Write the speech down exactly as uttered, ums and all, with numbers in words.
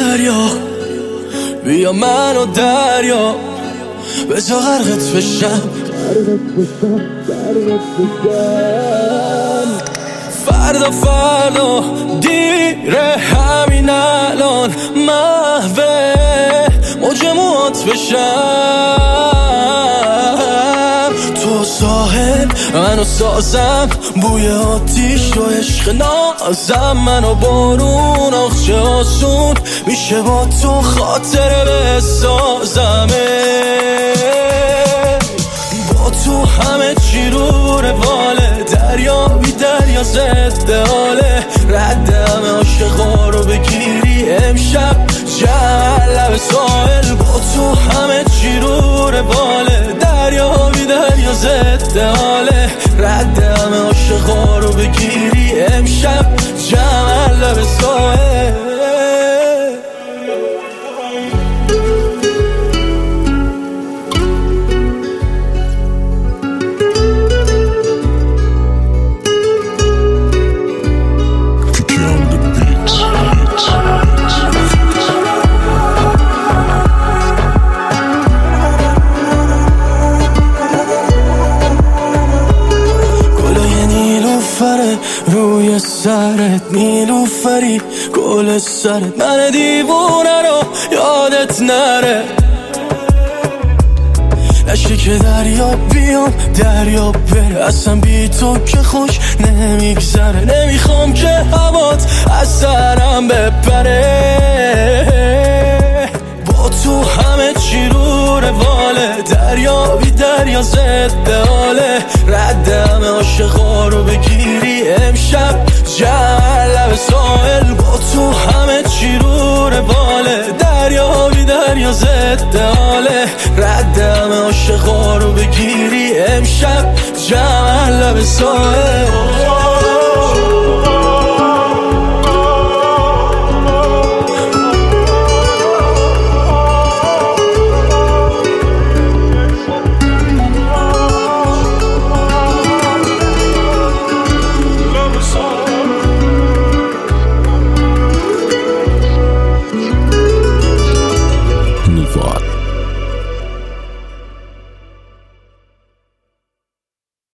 دریا، بیا منو دریا بزا غرقت بشم. فردا فردا دیره همین الان محوه موج موات بشم. تو ساحل منو سازم، بوی آتیش تو عشق نازم، منو بارون آخچه آسون میشه با تو خاطره بسازمه. با تو همه چی رو رواله، دریا بی دریا زده حاله، رد همه عاشقا رو بگیری امشب جمع لب ساحل. با تو همه چی رو رواله، دریا بی دریا زده حاله، رد همه عاشقا رو بگیری امشب جمع لب ساحل. روی سرت نیلوفری گل سرت، من دیوونه رو یادت نره. نشه که دریا بیام دریا بره، اصلا بی تو که خوش نمیگذره. نمیخوام که هوات از سرم بپره، با تو همه چی رو رواله، دریا بی دریا زده حاله، رد همه عاشقا رو بگیری امشب جمع لب ساحل. با تو همه چی رو رواله، دریا بی دریا زده حاله، رد همه عاشقا رو بگیری امشب جمع لب ساحل.